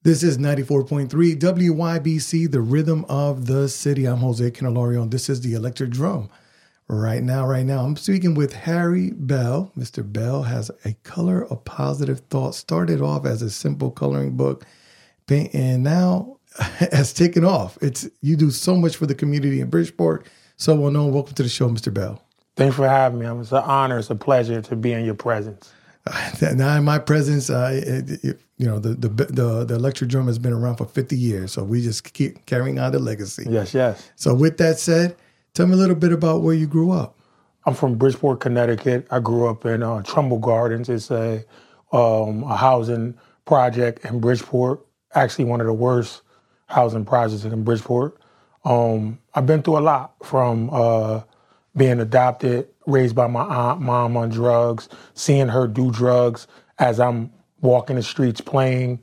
This is 94.3 WYBC, the rhythm of the city. I'm Jose Canelario. This is the Electric Drum. Right now, I'm speaking with Harry Bell. Mr. Bell has A Color of Positive Thought. Started off as a simple coloring book, and now has taken off. You do so much for the community in Bridgeport. So well known. Welcome to the show, Mr. Bell. Thanks for having me. It's an honor. It's a pleasure to be in your presence. Now in my presence, the electric drum has been around for 50 years, so we just keep carrying on the legacy. Yes. So with that said, tell me a little bit about where you grew up. I'm from Bridgeport, Connecticut. I grew up in Trumbull Gardens. It's a housing project in Bridgeport, actually one of the worst housing projects in Bridgeport. I've been through a lot, from being adopted, raised by my aunt, mom on drugs, seeing her do drugs as I'm walking the streets playing,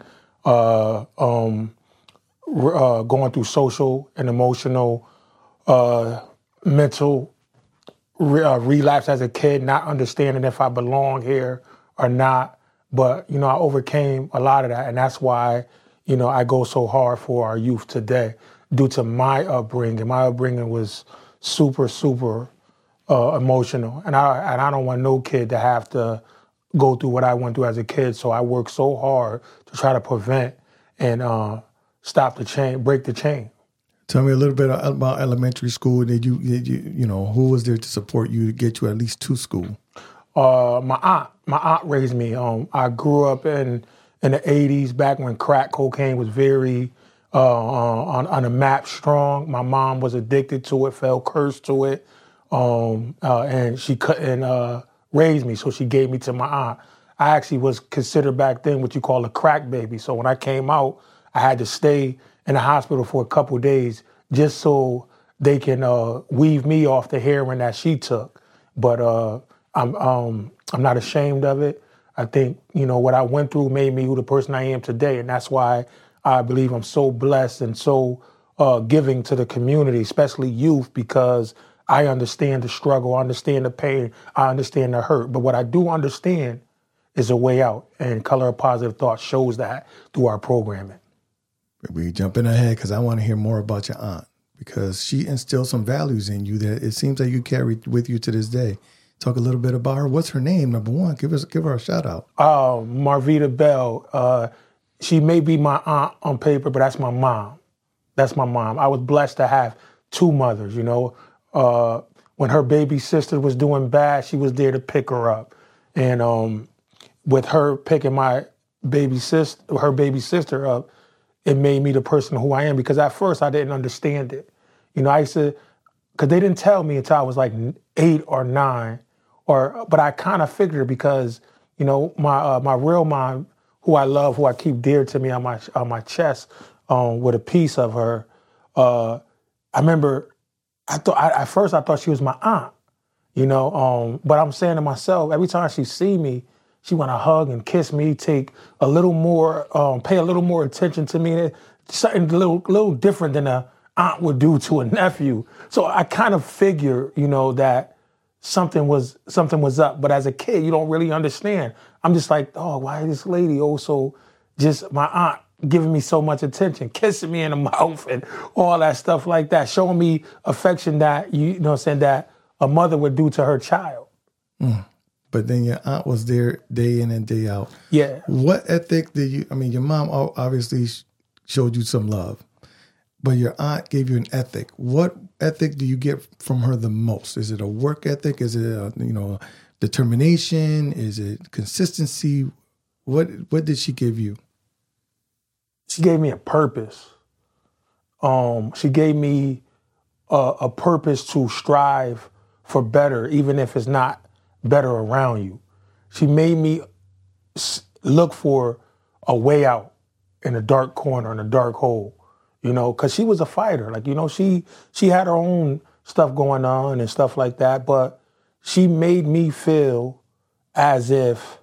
going through social and emotional, mental relapse as a kid, not understanding if I belong here or not. But, I overcame a lot of that. And that's why, I go so hard for our youth today due to my upbringing. My upbringing was super emotional, and I don't want no kid to have to go through what I went through as a kid. So I work so hard to try to prevent and stop the chain, break the chain. Tell me a little bit about elementary school. Did you who was there to support you to get you at least to school? My aunt raised me. I grew up in the 80s, back when crack cocaine was very on the map strong. My mom was addicted to it, fell cursed to it. And she couldn't raise me, so she gave me to my aunt. I actually was considered back then what you call a crack baby. So when I came out, I had to stay in the hospital for a couple of days just so they can weave me off the heroin that she took. But I'm not ashamed of it. I think what I went through made me who the person I am today, and that's why I believe I'm so blessed and so giving to the community, especially youth, because I understand the struggle, I understand the pain, I understand the hurt. But what I do understand is a way out. And Color of Positive Thought shows that through our programming. We're jumping ahead because I want to hear more about your aunt, because she instilled some values in you that it seems like you carry with you to this day. Talk a little bit about her. What's her name, number one? Give her a shout out. Marvita Bell. She may be my aunt on paper, but that's my mom. That's my mom. I was blessed to have two mothers, when her baby sister was doing bad, she was there to pick her up. And with her picking her baby sister up, it made me the person who I am, because at first I didn't understand it. I used to, because they didn't tell me until I was like 8 or 9, but I kind of figured it because, my real mom, who I love, who I keep dear to me on my chest, with a piece of her, I remember at first I thought she was my aunt, but I'm saying to myself, every time she see me, she want to hug and kiss me, take a little more, pay a little more attention to me, something a little different than a aunt would do to a nephew. So I kind of figure, that something was up. But as a kid, you don't really understand. I'm just like, oh, why is this lady also just my aunt? Giving me so much attention, kissing me in the mouth and all that stuff like that, showing me affection that, that a mother would do to her child. But then your aunt was there day in and day out. Yeah. What ethic your mom obviously showed you some love, but your aunt gave you an ethic. What ethic do you get from her the most? Is it a work ethic? Is it determination? Is it consistency? What did she give you? She gave me a purpose. She gave me a purpose to strive for better, even if it's not better around you. She made me look for a way out in a dark corner, in a dark hole, because she was a fighter. She had her own stuff going on and stuff like that, but she made me feel as if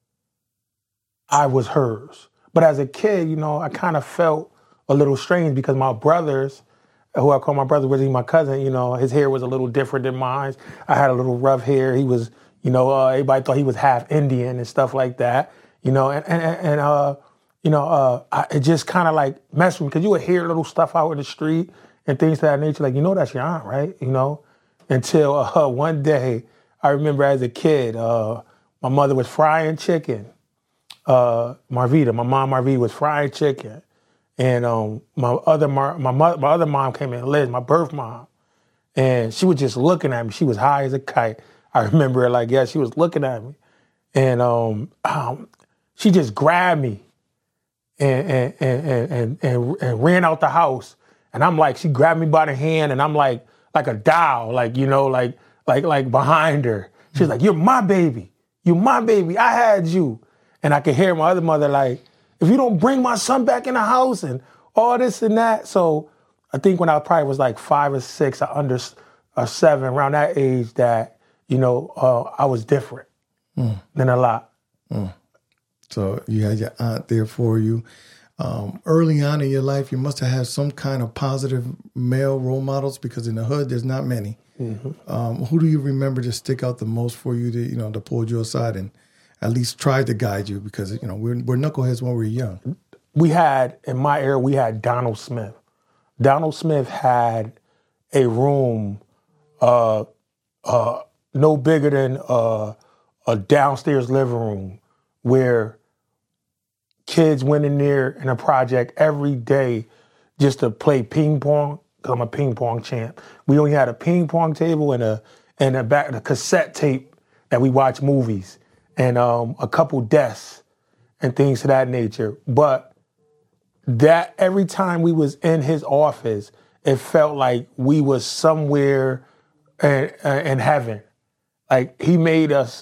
I was hers. But as a kid, I kind of felt a little strange because my brothers, who I call my brother, really my cousin, his hair was a little different than mine. I had a little rough hair. He was, everybody thought he was half Indian and stuff like that, and it just kind of like messed with me because you would hear little stuff out in the street and things of that nature. Like, that's your aunt, right? Until one day, I remember as a kid, my mother was frying chicken. Marvita, my mom Marvita was frying chicken. And my other mom came in, Liz, my birth mom. And she was just looking at me. She was high as a kite. I remember her like, yeah, she was looking at me. And she just grabbed me and ran out the house. And I'm like, she grabbed me by the hand and I'm like a doll, like behind her. She's like, you're my baby. You're my baby. I had you. And I could hear my other mother like, if you don't bring my son back in the house and all this and that. So I think when I probably was like 5 or 6 or 7, around that age that, I was different than a lot. So you had your aunt there for you. Early on in your life, you must have had some kind of positive male role models because in the hood, there's not many. Mm-hmm. Who do you remember to stick out the most for you to pull you aside and at least try to guide you? Because, we're knuckleheads when we're young. In my era, we had Donald Smith. Donald Smith had a room no bigger than a downstairs living room where kids went in there in a project every day just to play ping pong, because I'm a ping pong champ. We only had a ping pong table and a cassette tape that we watched movies and a couple desks and things of that nature. But that every time we was in his office, it felt like we was somewhere in heaven. Like he made us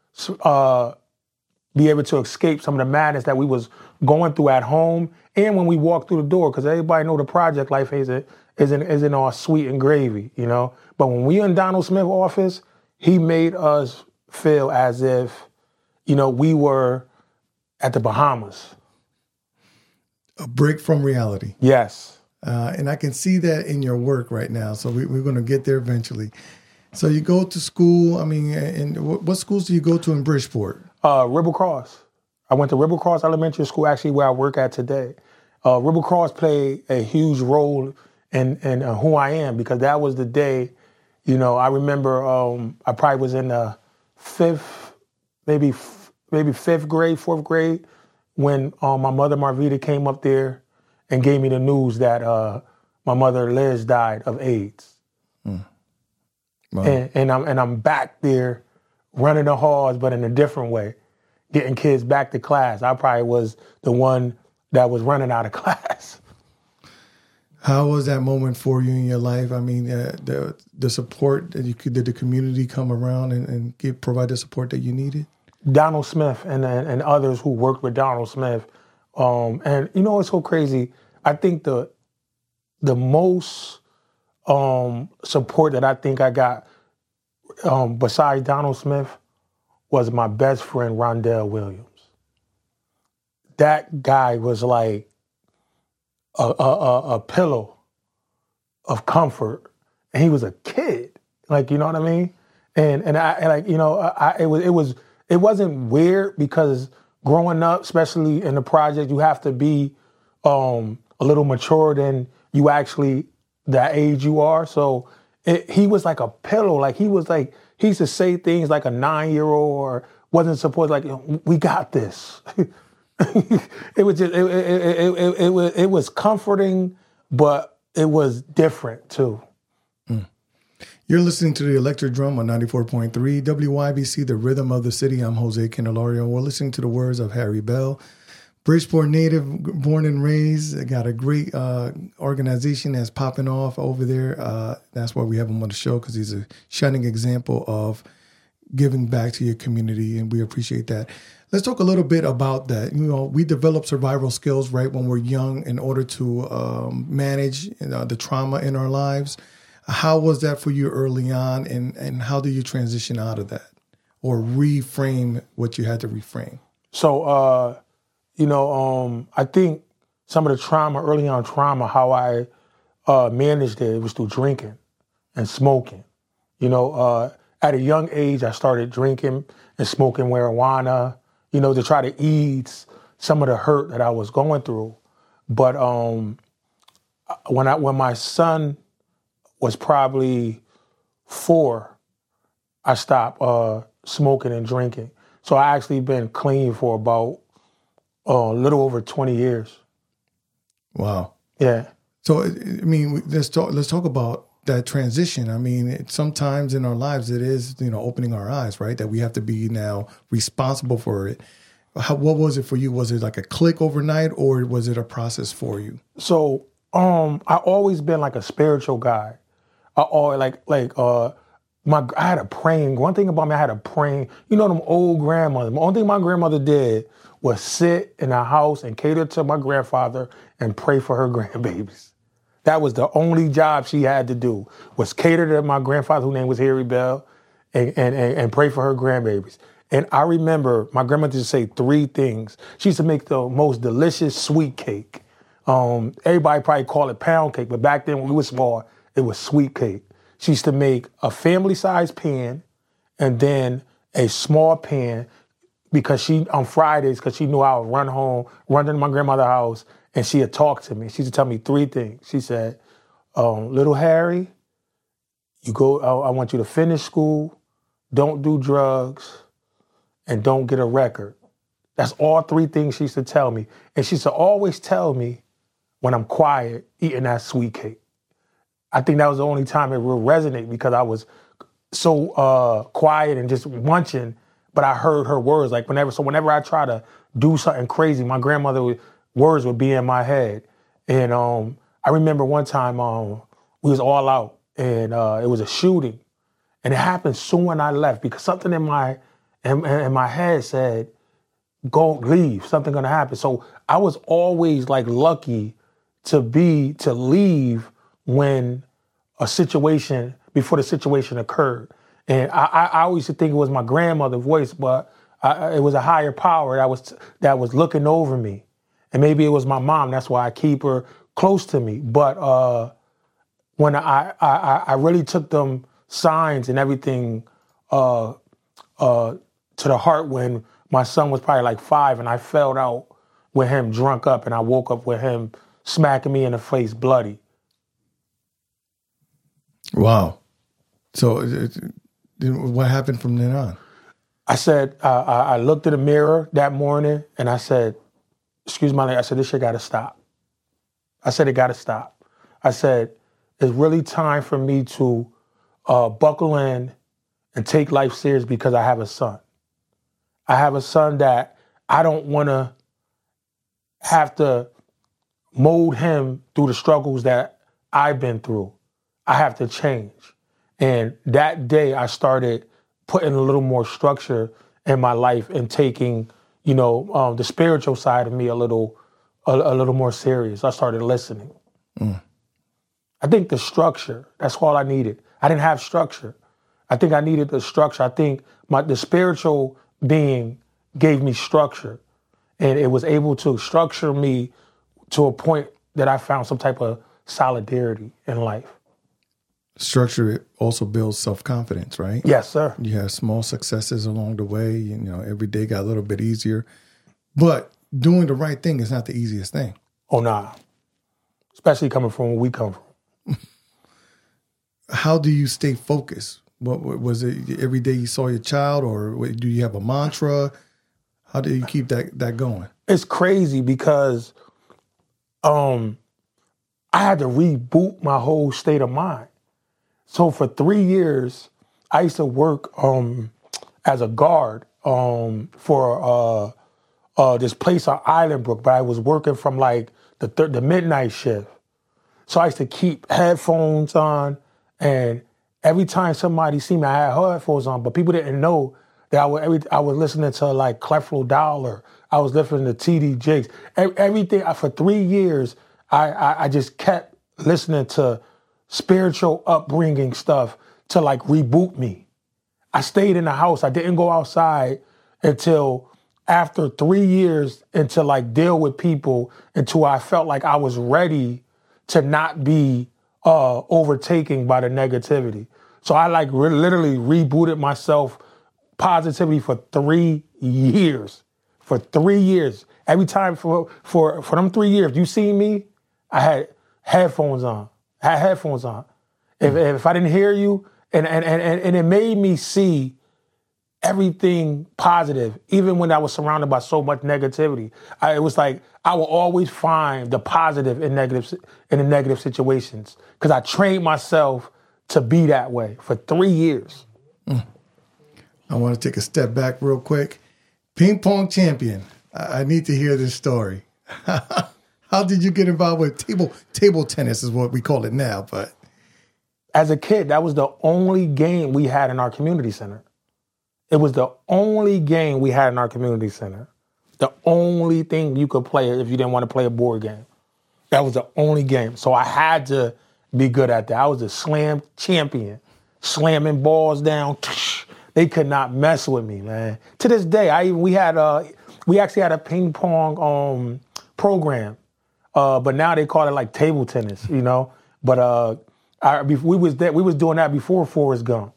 be able to escape some of the madness that we was going through at home and when we walked through the door, because everybody know the project life isn't all sweet and gravy, But when we in Donald Smith's office, he made us feel as if, we were at the Bahamas. A break from reality. Yes. And I can see that in your work right now. So we're going to get there eventually. So you go to school. And what schools do you go to in Bridgeport? Ribble Cross. I went to Ribble Cross Elementary School, actually where I work at today. Ribble Cross played a huge role in who I am because that was the day, I remember I probably was in the maybe fifth grade, 4th grade, when my mother Marvita came up there and gave me the news that my mother Liz died of AIDS. Wow. And I'm back there running the halls, but in a different way, getting kids back to class. I probably was the one that was running out of class. How was that moment for you in your life? The support that did the community come around and provide the support that you needed? Donald Smith and others who worked with Donald Smith. And it's so crazy. I think the most support that I think I got besides Donald Smith was my best friend, Rondell Williams. That guy was like a pillow of comfort. And he was a kid. Like, you know what I mean? And it wasn't weird because growing up, especially in the project, you have to be a little mature than you actually, that age you are. So he was like a pillow. Like he used to say things like a 9-year-old or wasn't supposed like, we got this. It was just, it was comforting, but it was different too. You're listening to the Electric Drum on 94.3 WYBC, the rhythm of the city. I'm Jose Candelario. We're listening to the words of Harry Bell, Bridgeport native, born and raised. Got a great organization that's popping off over there. That's why we have him on the show, because he's a shining example of giving back to your community, and we appreciate that. Let's talk a little bit about that. We develop survival skills right when we're young in order to manage the trauma in our lives. How was that for you early on, and how did you transition out of that or reframe what you had to reframe? So, I think some of the trauma, early on trauma, how I managed it was through drinking and smoking. At a young age, I started drinking and smoking marijuana, to try to ease some of the hurt that I was going through. But when my son was probably 4, I stopped smoking and drinking. So I actually been clean for about a little over 20 years. Wow. Yeah. So, I mean, let's talk about that transition. I mean, sometimes in our lives it is, opening our eyes, right? That we have to be now responsible for it. What was it for you? Was it like a click overnight, or was it a process for you? So, I always been like a spiritual guy. I always I had a praying. One thing about me, I had a praying. Them old grandmothers. The only thing my grandmother did was sit in a house and cater to my grandfather and pray for her grandbabies. That was the only job she had to do, was cater to my grandfather, whose name was Harry Bell, and pray for her grandbabies. And I remember my grandmother used to say 3 things. She used to make the most delicious sweet cake. Everybody probably call it pound cake, but back then when we were small, it was sweet cake. She used to make a family-sized pan and then a small pan on Fridays, because she knew I would run to my grandmother's house, and she had talked to me. She used to tell me 3 things. She said, little Harry, I want you to finish school, don't do drugs, and don't get a record. That's all 3 things she used to tell me. And she used to always tell me when I'm quiet, eating that sweet cake. I think that was the only time it would resonate, because I was so quiet and just munching, but I heard her words. Whenever I try to do something crazy, my grandmother's words would be in my head. And I remember one time we was all out, and it was a shooting, and it happened soon when I left, because something in my head said, "Go leave. Something gonna happen." So I was always lucky to leave when before the situation occurred. And I always used to think it was my grandmother's voice, but it was a higher power that was looking over me. And maybe it was my mom. That's why I keep her close to me. But when I really took them signs and everything to the heart when my son was probably 5, and I fell out with him drunk up, and I woke up with him smacking me in the face bloody. Wow. So what happened from then on? I said, I looked in the mirror that morning, and I said, excuse my language, I said, this shit gotta stop. I said, it gotta stop. I said, it's really time for me to buckle in and take life serious, because I have a son. I have a son that I don't wanna have to mold him through the struggles that I've been through. I have to change. And that day I started putting a little more structure in my life and taking, the spiritual side of me a little more serious. I started listening. I think the structure, that's all I needed. I didn't have structure. I think I needed the structure. I think the spiritual being gave me structure, and it was able to structure me to a point that I found some type of solidarity in life. Structure also builds self-confidence, right? Yes, sir. You have small successes along the way. Every day got a little bit easier. But doing the right thing is not the easiest thing. Oh, nah. Especially coming from where we come from. How do you stay focused? What was it every day you saw your child, or do you have a mantra? How do you keep that going? It's crazy because I had to reboot my whole state of mind. So for 3 years, I used to work as a guard for this place on Islandbrook, but I was working from the midnight shift. So I used to keep headphones on, and every time somebody see me, I had headphones on, but people didn't know that I was listening to Creflo Dollar. I was listening to T.D. Jakes. Everything for 3 years, I just kept listening to spiritual upbringing stuff to reboot me. I stayed in the house. I didn't go outside until after 3 years, to deal with people, until I felt like I was ready to not be overtaken by the negativity. So I literally rebooted myself positively for 3 years. For 3 years. Every time for them 3 years, you see me, I had headphones on. If I didn't hear you, and it made me see everything positive, even when I was surrounded by so much negativity. It was like I will always find the positive in the negative situations because I trained myself to be that way for 3 years. I want to take a step back real quick. Ping pong champion. I need to hear this story. How did you get involved with table tennis is what we call it now, but as a kid, that was the only game we had in our community center. It was the only game we had in our community center. The only thing you could play if you didn't want to play a board game. That was the only game. So I had to be good at that. I was a slam champion, slamming balls down. They could not mess with me, man. To this day, we actually had a ping pong program, but now they call it like table tennis, you know. But we was doing that before Forrest Gump.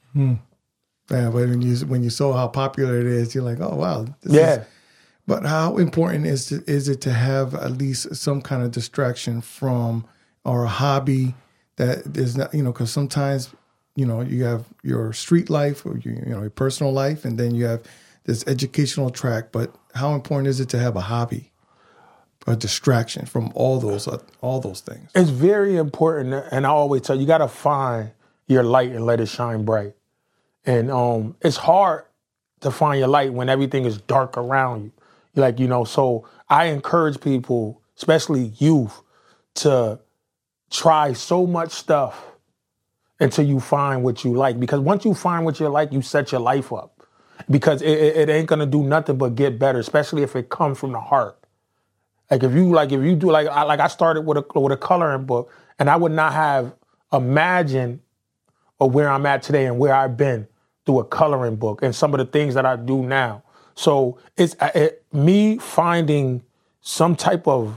Yeah, but when you saw how popular it is, you're like, oh wow, But how important is it to have at least some kind of distraction from or a hobby that is not, because sometimes, you have your street life or your personal life, and then you have this educational track. But how important is it to have a hobby, a distraction from all those things? It's very important, and I always tell you got to find your light and let it shine bright. And it's hard to find your light when everything is dark around you. So I encourage people, especially youth, to try so much stuff until you find what you like. Because once you find what you like, you set your life up. Because it ain't gonna do nothing but get better, especially if it comes from the heart. If you do I started with a coloring book, and I would not have imagined where I'm at today and where I've been through a coloring book and some of the things that I do now. So it's me finding some type of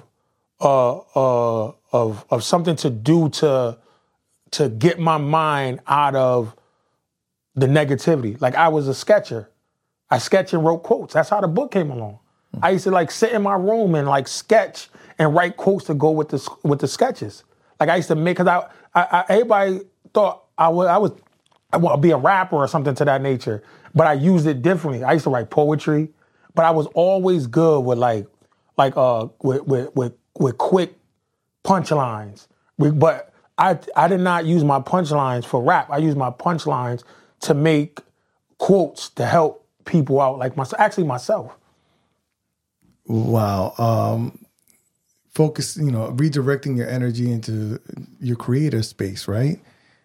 something to do to get my mind out of the negativity. Like I was a sketcher. I sketched and wrote quotes. That's how the book came along. I used to sit in my room and sketch and write quotes to go with the sketches. Like I used to make, because everybody thought I want to be a rapper or something to that nature, but I used it differently. I used to write poetry, but I was always good with with quick punchlines. But I did not use my punchlines for rap. I used my punchlines to make quotes to help people out, myself. Wow. Focus, redirecting your energy into your creative space, right?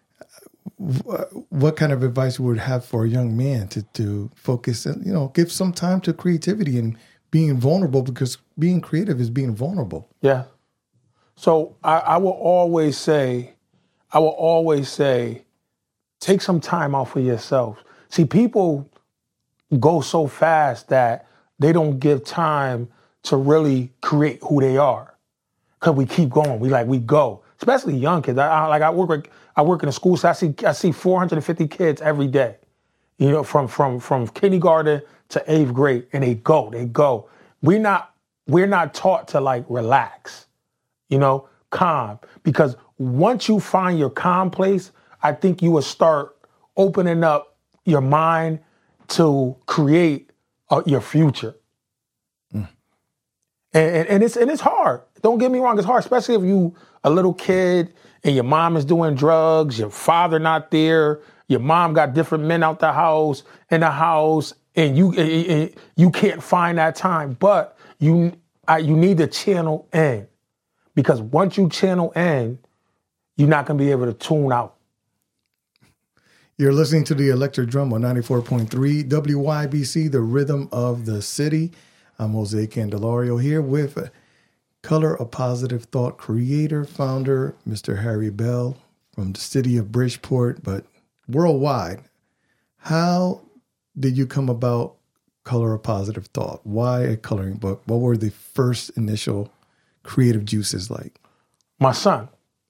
What kind of advice would have for a young man to focus and, give some time to creativity and being vulnerable, because being creative is being vulnerable. Yeah. So I will always say, take some time out for yourself. See, people go so fast that they don't give time to really create who they are. Cause we keep going. We go. Especially young kids. I work in a school, so I see 450 kids every day. From kindergarten to 8th grade, and they go. We're not taught to relax, calm. Because once you find your calm place, I think you will start opening up your mind to create your future. And it's hard. Don't get me wrong, it's hard, especially if you a little kid and your mom is doing drugs, your father not there, your mom got different men out in the house, and you can't find that time. But you need to channel in, because once you channel in, you're not gonna be able to tune out. You're listening to the Electric Drum on 94.3 WYBC, the rhythm of the city. I'm Jose Candelario here with Color a Positive Thought creator, founder, Mr. Harry Bell from the city of Bridgeport, but worldwide. How did you come about Color a Positive Thought? Why a coloring book? What were the first initial creative juices like? My son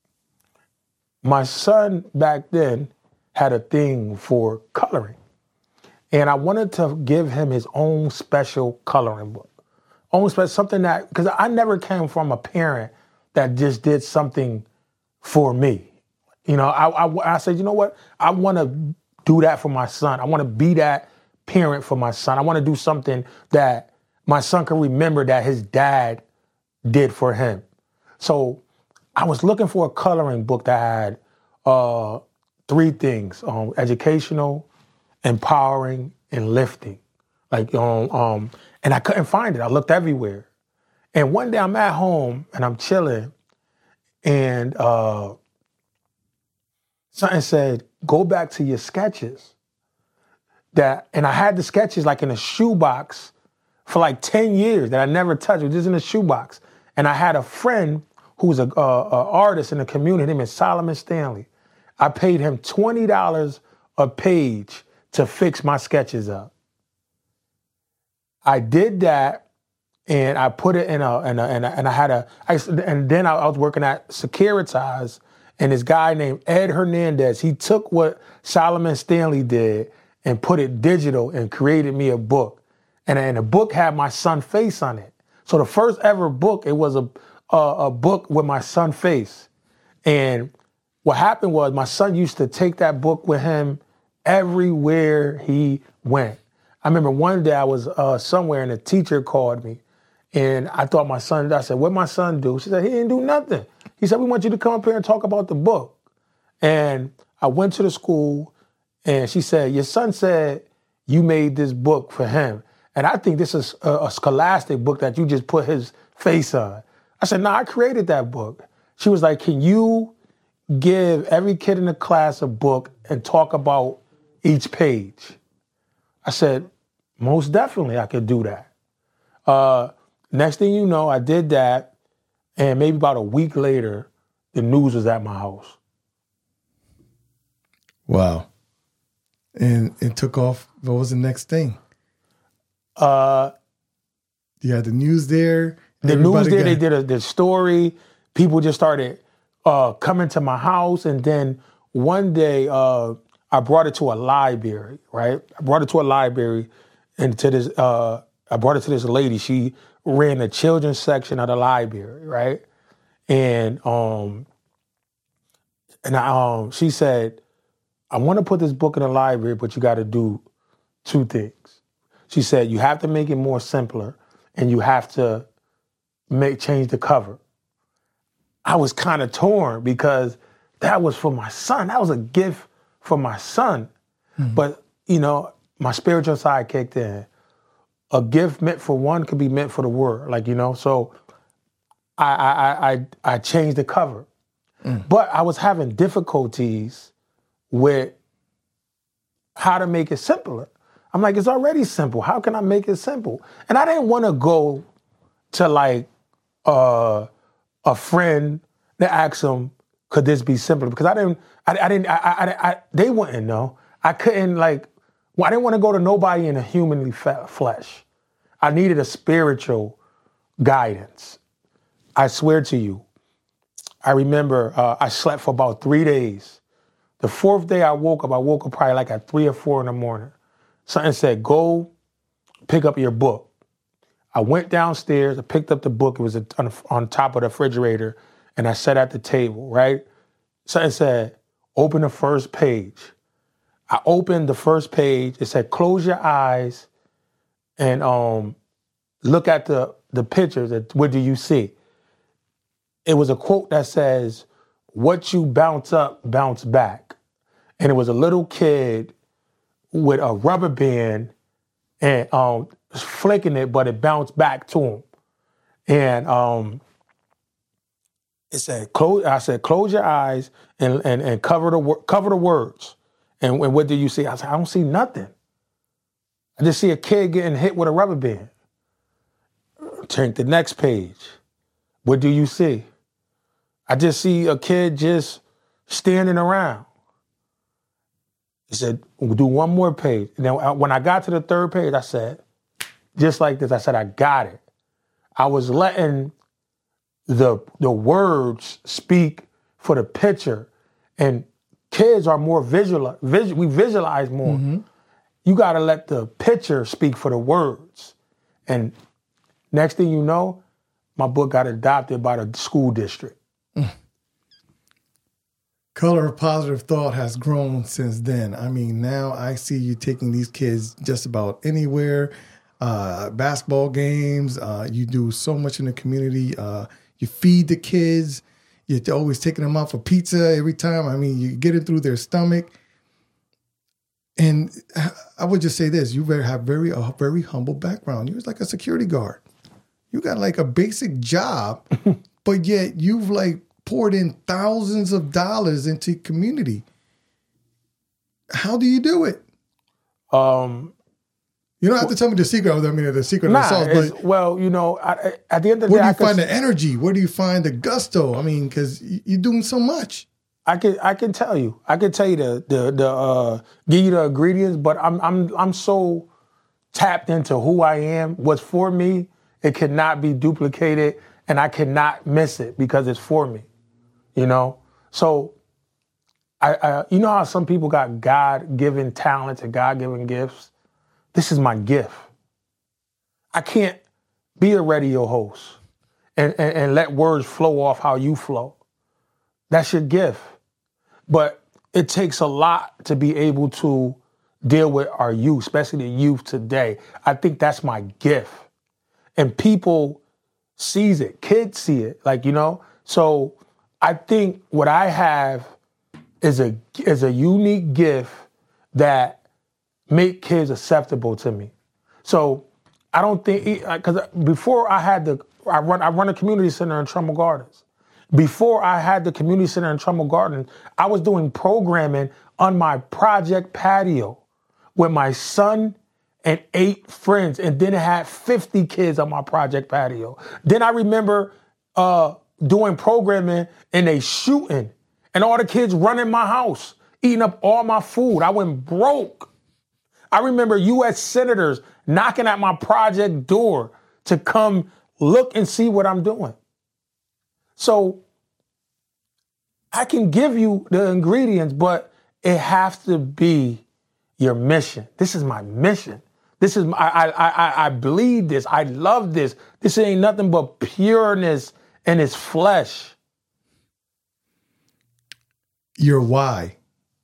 back then had a thing for coloring. And I wanted to give him his own special coloring book. almost something that, because I never came from a parent that just did something for me. You know, I said, you know what? I want to do that for my son. I want to be that parent for my son. I want to do something that my son can remember that his dad did for him. So I was looking for a coloring book that had 3 things: educational, empowering, and lifting. And I couldn't find it. I looked everywhere. And one day I'm at home and I'm chilling, and something said, go back to your sketches. And I had the sketches like in a shoebox for like 10 years that I never touched. It was just in a shoebox. And I had a friend who was an artist in the community, named Solomon Stanley. I paid him $20 a page to fix my sketches up. I did that, and I put it and then I was working at Securitas, and this guy named Ed Hernandez, he took what Solomon Stanley did and put it digital and created me a book. And the book had my son's face on it. So the first ever book, it was a book with my son's face. And what happened was my son used to take that book with him everywhere he went. I remember one day I was somewhere and a teacher called me, and I said, what'd my son do? She said, he didn't do nothing. He said, we want you to come up here and talk about the book. And I went to the school, and she said, your son said you made this book for him. And I think this is a scholastic book that you just put his face on. I said, no, I created that book. She was like, can you give every kid in the class a book and talk about each page? I said, most definitely I could do that. Next thing you know, I did that, and maybe about a week later, the news was at my house. Wow. And it took off. What was the next thing? You had the news there. The news there, they did the story. People just started coming to my house. And then one day, I brought it to a library, right? I brought it to a library, and I brought it to this lady. She ran the children's section of the library, right? And she said, I want to put this book in the library, but you got to do 2 things. She said, you have to make it more simpler, and you have to change the cover. I was kind of torn because that was for my son. That was a gift for my son. Mm-hmm. But, you know, my spiritual side kicked in. A gift meant for one could be meant for the world, like, you know. So I changed the cover. Mm. But I was having difficulties with how to make it simpler. I'm like, it's already simple. How can I make it simple? And I didn't want to go to like a friend to ask them, could this be simpler? Because they wouldn't know. I couldn't I didn't want to go to nobody in a humanly flesh. I needed a spiritual guidance. I swear to you. I remember I slept for about 3 days. The 4th day I woke up probably like at 3 or 4 in the morning. Something said, go pick up your book. I went downstairs, I picked up the book. It was on top of the refrigerator, and I sat at the table, right? Something said, open the first page. I opened the first page. It said, close your eyes and look at the pictures. What do you see? It was a quote that says, what you bounce up, bounce back. And it was a little kid with a rubber band and flicking it, but it bounced back to him. And it said, close your eyes and cover the words. And what do you see? I said, I don't see nothing. I just see a kid getting hit with a rubber band. Turn to the next page. What do you see? I just see a kid just standing around. He said, we'll do one more page. And then when I got to the 3rd page, I said, just like this, I said, I got it. I was letting the words speak for the picture. And kids are more we visualize more. Mm-hmm. You got to let the picture speak for the words. And Next thing you know, my book got adopted by the school district. Color of Positive Thought has grown since then. I mean, now I see you taking these kids just about anywhere. Basketball games. You do so much in the community. You feed the kids. You're always taking them out for pizza every time. I mean, you get it through their stomach. And I would just say this: you have a very humble background. You're like a security guard. You got like a basic job, but yet you've like poured in thousands of dollars into community. How do you do it? You don't have to tell me the secret. I mean, the secret of the sauce. But well, you know, at the end of the day, where do you find the energy? Where do you find the gusto? I mean, because you're doing so much. I can tell you. I can tell you the give you the ingredients, but I'm so tapped into who I am. What's for me, it cannot be duplicated, and I cannot miss it because it's for me. You know, so I you know how some people got God-given talents and God-given gifts. This is my gift. I can't be a radio host and let words flow off how you flow. That's your gift. But it takes a lot to be able to deal with our youth, especially the youth today. I think that's my gift. And people sees it. Kids see it. Like, you know, so I think what I have is a unique gift that make kids acceptable to me. So I don't think, because before I run a community center in Trumbull Gardens. Before I had the community center in Trumbull Gardens, I was doing programming on my project patio with my son and 8 friends, and then it had 50 kids on my project patio. Then I remember doing programming and they shooting, and all the kids running my house, eating up all my food. I went broke. I remember U.S. senators knocking at my project door to come look and see what I'm doing. So I can give you the ingredients, but it has to be your mission. This is my mission. This is I bleed this. I love this. This ain't nothing but pureness in his flesh. Your why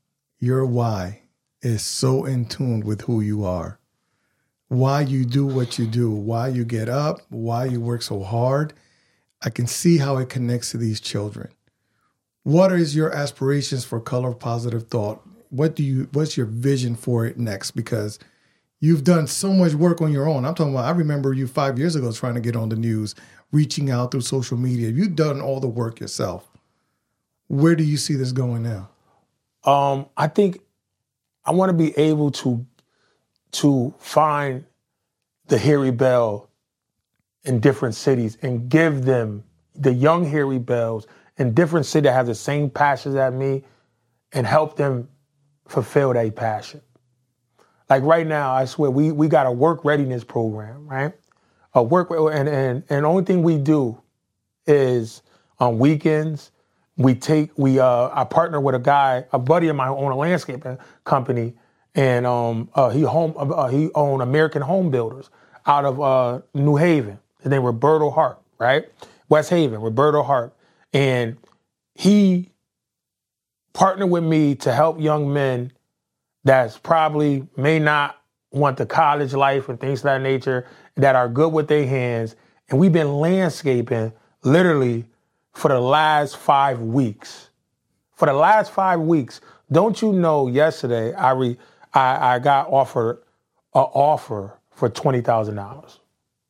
is so in tune with who you are. Why you do what you do, why you get up, why you work so hard. I can see how it connects to these children. What is your aspirations for Color of Positive Thought? What's your vision for it next? Because you've done so much work on your own. I'm talking about, I remember you 5 years ago trying to get on the news, reaching out through social media. You've done all the work yourself. Where do you see this going now? I think I want to be able to find the Harry Bell in different cities and give them the young Harry Bells in different cities that have the same passions as me and help them fulfill their passion. Like right now, I swear, we got a work readiness program, right? And the only thing we do is on weekends, I partner with a buddy of mine who owns a landscaping company, and he owned American Home Builders out of New Haven. His name Roberto Hart, right? West Haven, Roberto Hart. And he partnered with me to help young men that's probably may not want the college life and things of that nature, that are good with their hands. And we've been landscaping literally for the last 5 weeks. For the last 5 weeks. Don't you know, yesterday I got offered an offer for $20,000.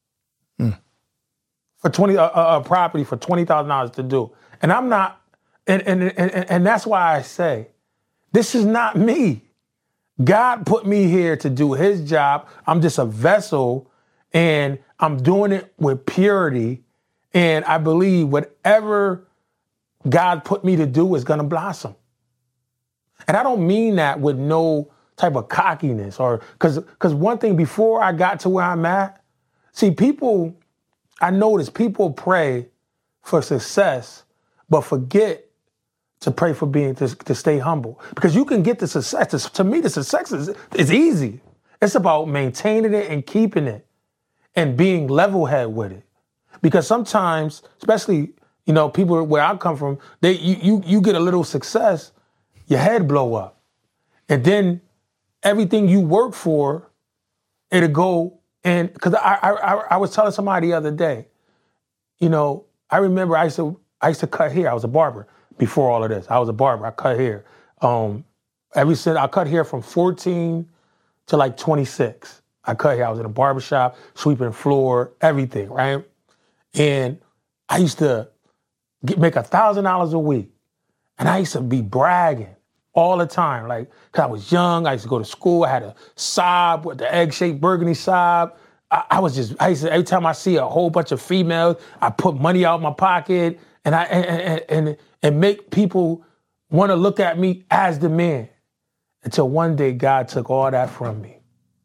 For a property for $20,000 to do. And I'm not, and that's why I say, this is not me. God put me here to do his job. I'm just a vessel, and I'm doing it with purity. And I believe whatever God put me to do is going to blossom. And I don't mean that with no type of cockiness, or because one thing, before I got to where I'm at, see, I notice people pray for success, but forget to pray for to stay humble. Because you can get the success. To me, the success is easy. It's about maintaining it and keeping it. and being level head with it. Because sometimes, especially, people where I come from, you get a little success, your head blow up. And then everything you work for, it'll go, and because I was telling somebody the other day, I remember I used to cut hair. I was a barber before all of this. I was a barber. I cut hair. Ever since I cut hair from 14 to like 26. I cut hair. I was in a barbershop, sweeping floor, everything, right? And I used to make $1,000 a week. And I used to be bragging all the time. Like, cause I was young, I used to go to school, I had a Saab with the egg-shaped burgundy Saab. I used to, every time I see a whole bunch of females, I put money out of my pocket and make people want to look at me as the man. Until one day God took all that from me.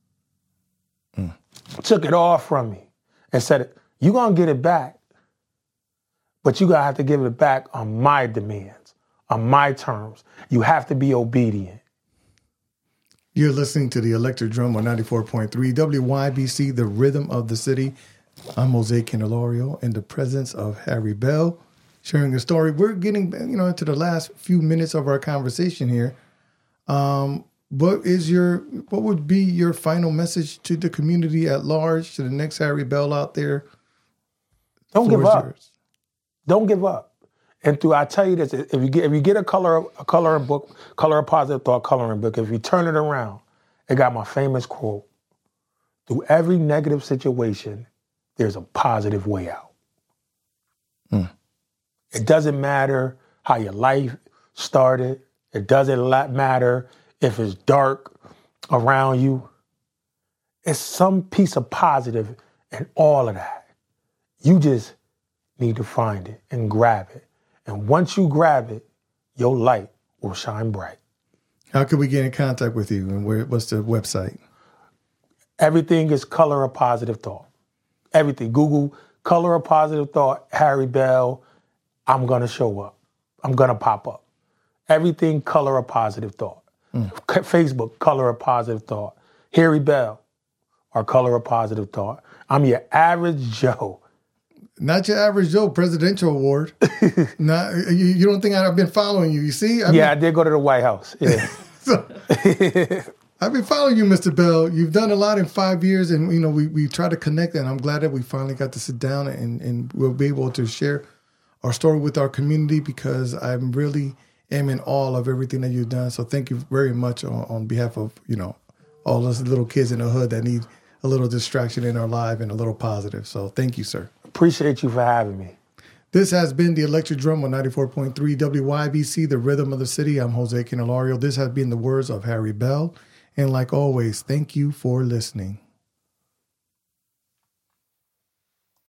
Took it all from me and said, you're going to get it back, but you're going to have to give it back on my demands, on my terms. You have to be obedient. You're listening to the Electric Drum on 94.3 WYBC, the rhythm of the city. I'm Jose Candelario in the presence of Harry Bell, sharing a story. We're getting, into the last few minutes of our conversation here. What would be your final message to the community at large, to the next Harry Bell out there? Don't give up. Don't give up. And I tell you this, if you get a coloring book, color a positive thought coloring book, if you turn it around, it got my famous quote: through every negative situation, there's a positive way out. It doesn't matter how your life started. It doesn't matter if it's dark around you. It's some piece of positive in all of that. You just need to find it and grab it. And once you grab it, your light will shine bright. How can we get in contact with you, and what's the website? Everything is Color a Positive Thought. Everything. Google Color a Positive Thought, Harry Bell. I'm going to show up. I'm going to pop up. Everything Color a Positive Thought. Facebook, Color a Positive Thought. Harry Bell, or Color a Positive Thought. I'm your average Joe. Not your average Joe presidential award. You don't think I've been following you? You see? I did go to the White House. Yeah. I've been following you, Mr. Bell. You've done a lot in 5 years, and we try to connect, and I'm glad that we finally got to sit down and we'll be able to share our story with our community, because I'm really am in awe of everything that you've done. So thank you very much on behalf of all those little kids in the hood that need a little distraction in our life and a little positive. So thank you, sir. Appreciate you for having me. This has been the Electric Drum on 94.3 WYBC, the rhythm of the city. I'm Jose Candelario. This has been the words of Harry Bell. And like always, thank you for listening.